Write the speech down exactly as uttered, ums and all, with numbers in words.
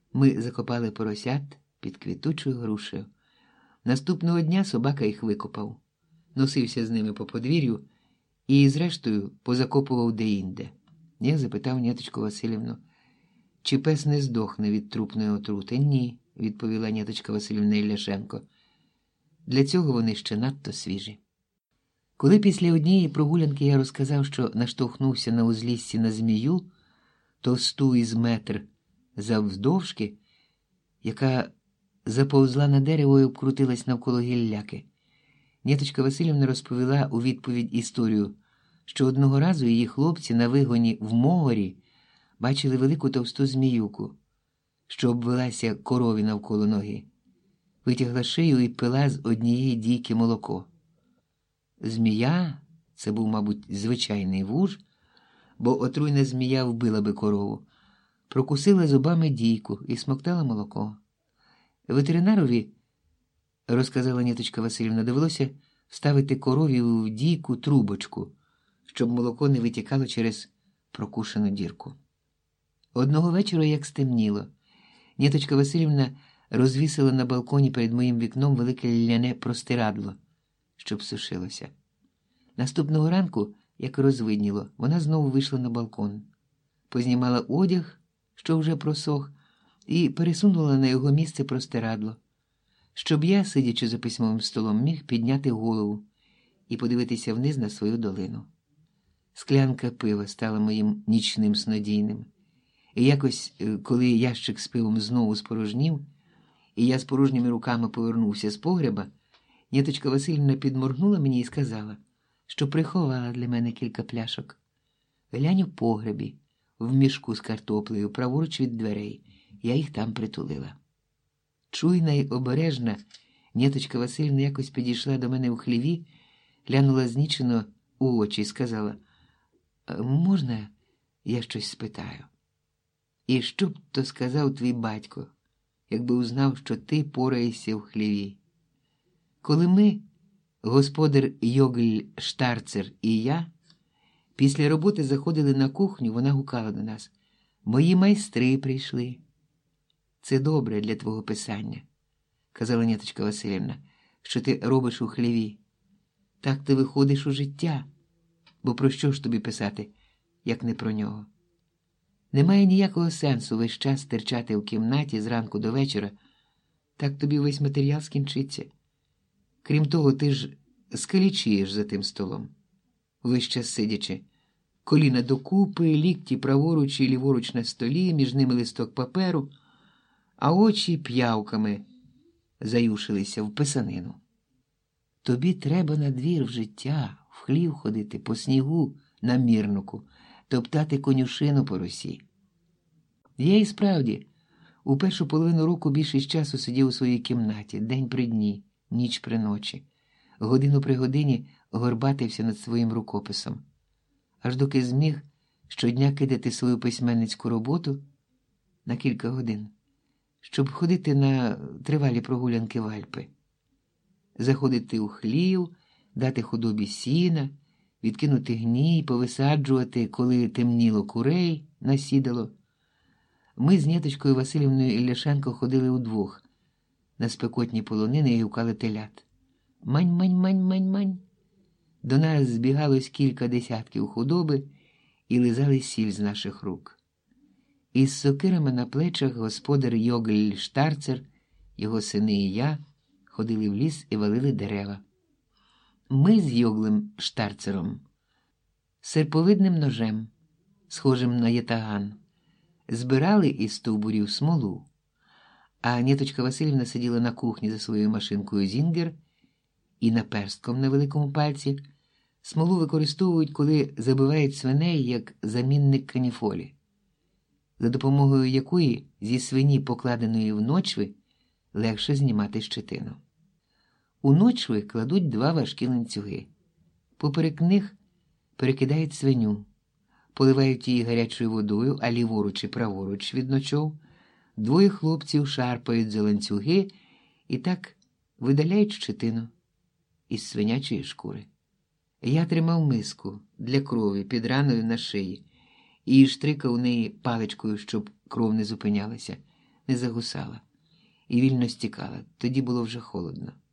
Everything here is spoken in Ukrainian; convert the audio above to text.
Ми закопали поросят під квітучою грушею. Наступного дня собака їх викопав, носився з ними по подвір'ю і, зрештою, позакопував деінде. Я запитав Нєточку Василівну, чи пес не здохне від трупної отрути. Ні, відповіла Нєточка Василівна Ілляшенко. Для цього вони ще надто свіжі. Коли після однієї прогулянки я розказав, що наштовхнувся на узліссі на змію, товсту із метр завдовжки, яка заповзла на дерево і обкрутилась навколо гілляки, Нєточка Василівна розповіла у відповідь історію, що одного разу її хлопці на вигоні в Могорі бачили велику товсту зміюку, що обвелася корові навколо ноги, витягла шию і пила з однієї дійки молоко. Змія – це був, мабуть, звичайний вуж, бо отруйна змія вбила би корову, прокусила зубами дійку і смоктала молоко. Ветеринарові, розказала Нєточка Василівна, довелося вставити корові в дійку трубочку, щоб молоко не витікало через прокушену дірку. Одного вечора, як стемніло, Нєточка Василівна розвісила на балконі перед моїм вікном велике ляне простирадло, щоб сушилося. Наступного ранку, як розвидніло, вона знову вийшла на балкон, познімала одяг, що вже просох, і пересунула на його місце простирадло, щоб я, сидячи за письмовим столом, міг підняти голову і подивитися вниз на свою долину. Склянка пива стала моїм нічним снодійним. І якось, коли ящик з пивом знову спорожнів, і я з порожніми руками повернувся з погреба, Нєточка Василівна підморгнула мені і сказала, що приховала для мене кілька пляшок. Глянь у погребі, в мішку з картоплею, праворуч від дверей. Я їх там притулила. Чуйна й обережна, Нєточка Василівна якось підійшла до мене в хліві, глянула знічено у очі і сказала, «Можна я щось спитаю? І що б то сказав твій батько, якби узнав, що ти пораєшся в хліві?» Коли ми, господар Йогль Штарцер і я, після роботи заходили на кухню, вона гукала до нас, «Мої майстри прийшли». «Це добре для твого писання», – казала Нєточка Василівна, – «що ти робиш у хліві. Так ти виходиш у життя, бо про що ж тобі писати, як не про нього? Немає ніякого сенсу весь час терчати в кімнаті зранку до вечора, так тобі весь матеріал скінчиться. Крім того, ти ж скалічієш за тим столом, весь час сидячи, коліна докупи, лікті праворуч і ліворуч на столі, між ними листок паперу, а очі п'явками заюшилися в писанину. Тобі треба на двір в життя, в хлів ходити, по снігу на мірнику, топтати конюшину по росі. Я і справді у першу половину року більшість часу сидів у своїй кімнаті, день при дні, ніч при ночі, годину при годині горбатився над своїм рукописом, аж доки зміг щодня кидати свою письменницьку роботу на кілька годин, щоб ходити на тривалі прогулянки в Альпи, заходити у хлів, дати худобі сіна, відкинути гній, повисаджувати, коли темніло курей, насідало. Ми з Нєточкою Василівною Ілляшенко ходили удвох на спекотні полонини і гукали телят. Мань-мань-мань-мань-мань. До нас збігалось кілька десятків худоби і лизали сіль з наших рук. Із сокирами на плечах господар Йогль Штарцер, його сини і я ходили в ліс і валили дерева. Ми з Йоглем Штарцером серповидним ножем, схожим на ятаган, збирали із стовбурів смолу, а Нєточка Василівна сиділа на кухні за своєю машинкою «Зінгер» і наперстком на великому пальці. Смолу використовують, коли забивають свиней як замінник каніфолі, за допомогою якої зі свині, покладеної в ночви, легше знімати щетину. У ночви кладуть два важкі ланцюги. Поперек них перекидають свиню, поливають її гарячою водою, а ліворуч і праворуч від ночов двоє хлопців шарпають за ланцюги і так видаляють щетину із свинячої шкури. Я тримав миску для крові під раною на шиї і штрикав у неї паличкою, щоб кров не зупинялася. не загусала і вільно стікала, тоді було вже холодно.